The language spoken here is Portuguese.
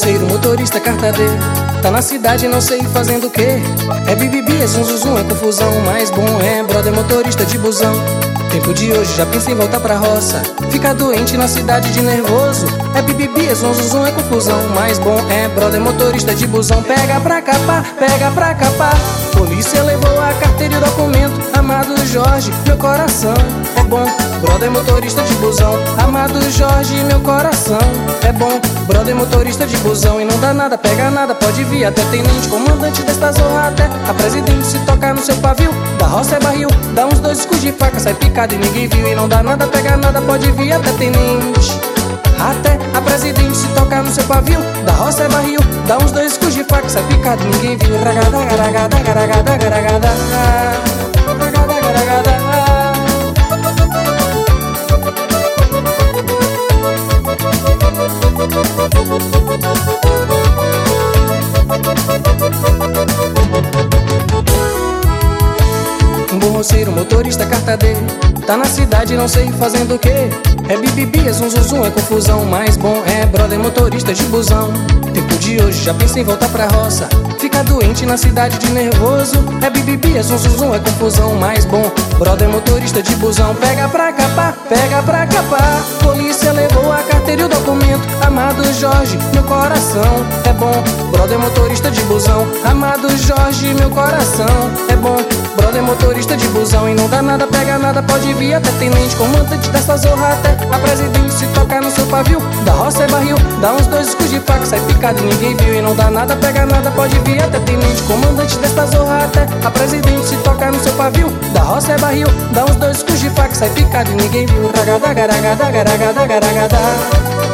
roceiro, motorista, carta D. Tá na cidade, não sei fazendo o quê. É bibibi, é zum zum zum, é confusão. Mais bom é brother, motorista de busão. Tempo de hoje, já pensei em voltar pra roça. Fica doente na cidade de nervoso. É bibibi, é zum zum zum, é confusão. Mais bom é brother, motorista de busão. Pega pra capar, pega pra capar. Polícia levou a carteira e o documento. Amado Jorge, meu coração é bom. Brother, motorista de busão. Amado Jorge, meu coração é bom. Brother, motorista de busão. E não dá nada, pega nada, pode vir até tenente, comandante desta zorra até a presidente. Se tocar no seu pavio, da roça é barril. Dá uns 2 escudos de faca, sai picado e ninguém viu. E não dá nada, pega nada, pode vir até tenente, até a presidente. Se tocar no seu pavio, da roça é barril. Dá uns 2 escudos de faca, sai picado e ninguém viu. Ragada, garagada, garagada, garagada, ragada, garagada. Um bom roceiro, motorista, carta D. Tá na cidade, não sei fazendo o quê. É bibibi, é zum zum zum, é confusão. Mais bom é brother, motorista de busão. Tempo de hoje, já pensei em voltar pra roça. Fica doente na cidade de nervoso. É bibibi, é zum zum zum, é confusão. Mais bom, brother, motorista de busão. Pega pra capar, pega pra capar. Polícia levou a carteira e o documento. Amado Jorge, meu coração é bom. Brother, motorista de busão. Amado Jorge, meu coração é bom. Brother, motorista de busão. E não dá nada, pega nada, pode vir até tenente, comandante dessa zorra até a presidente. Se tocar no seu pavio, da roça é barril. Dá uns 2 escudos de faca, sai picado e ninguém viu. E não dá nada, pega nada, pode vir até tenente, comandante desta zorra até a presidente. Se tocar no seu pavio, da roça é barril. Dá uns 2 escudos de faca, sai picado e ninguém viu. Ragada, garagada, garagada, garagada.